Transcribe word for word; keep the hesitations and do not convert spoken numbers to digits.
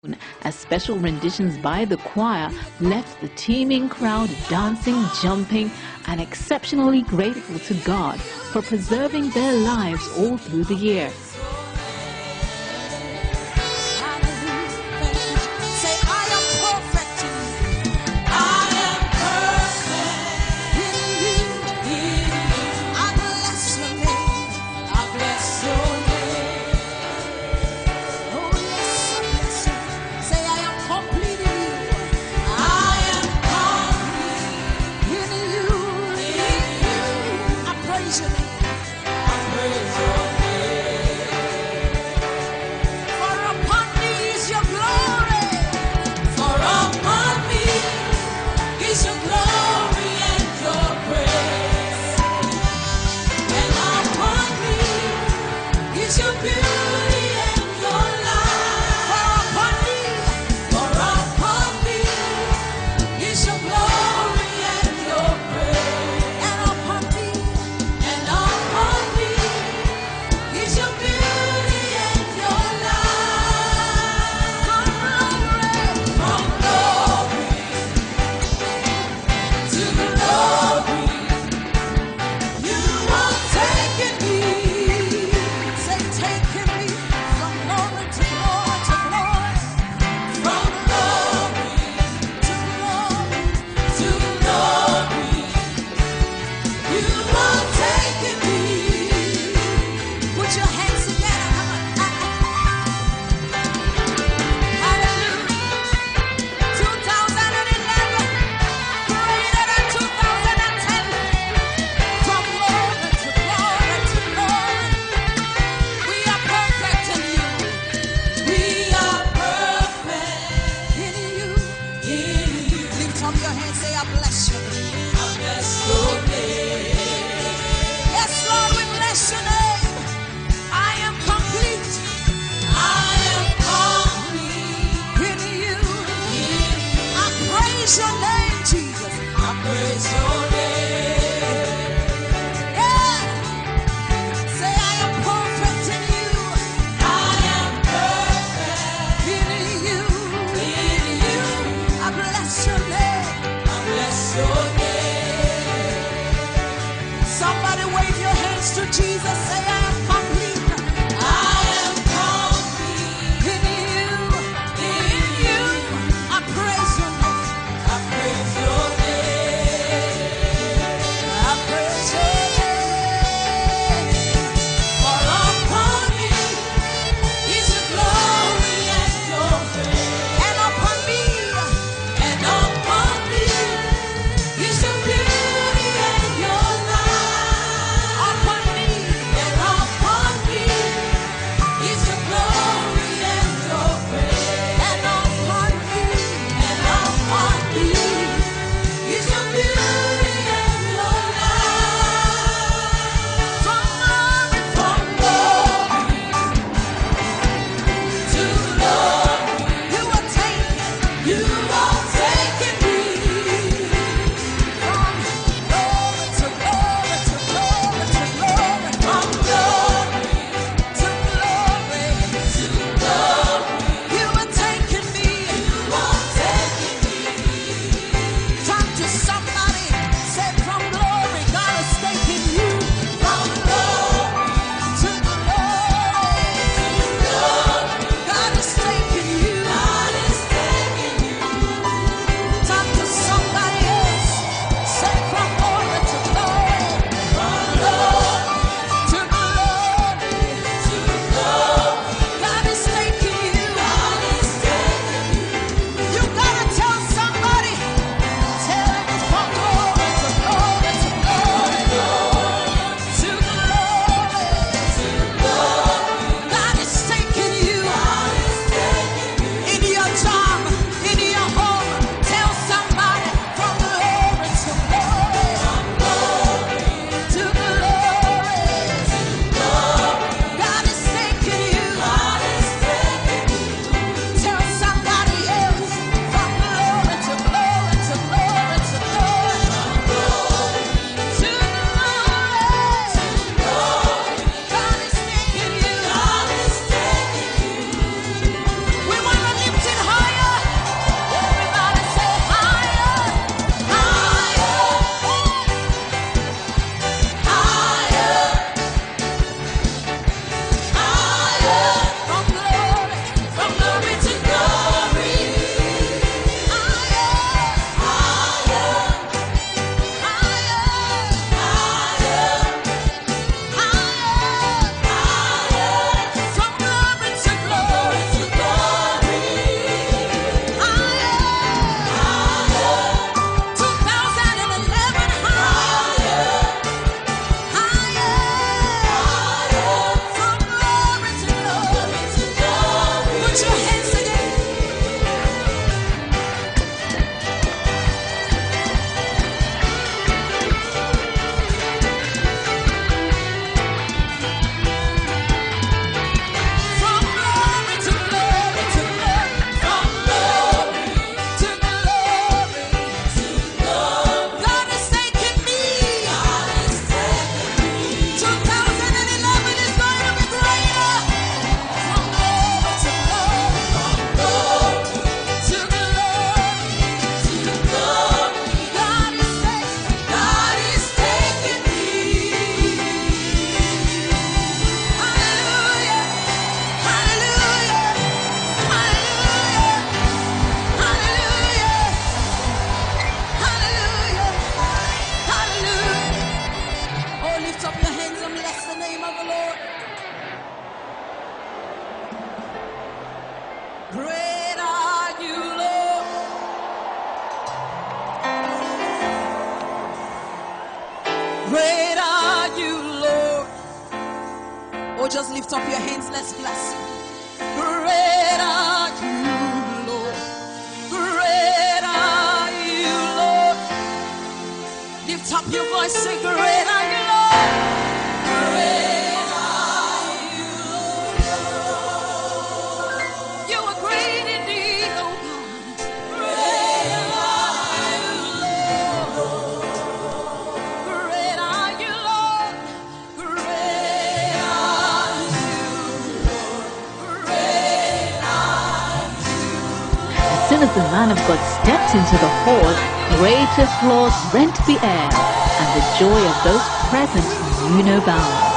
as special renditions by the choir left the teeming crowd dancing, jumping, and exceptionally grateful to God for preserving their lives all through the year. Upon me, Great are you, Lord. Oh, just lift up your hands, let's bless him. Great are you, Lord. Great are you, Lord. Lift up your voice, say, great are you, Lord. Great are you, Lord. You are great indeed, oh God. Great are you, Lord. Great are you, Lord. Great are you, Lord. Great are you. As soon as the man of God stepped into the hall, great applause rent the air, and the joy of those present knew no bounds.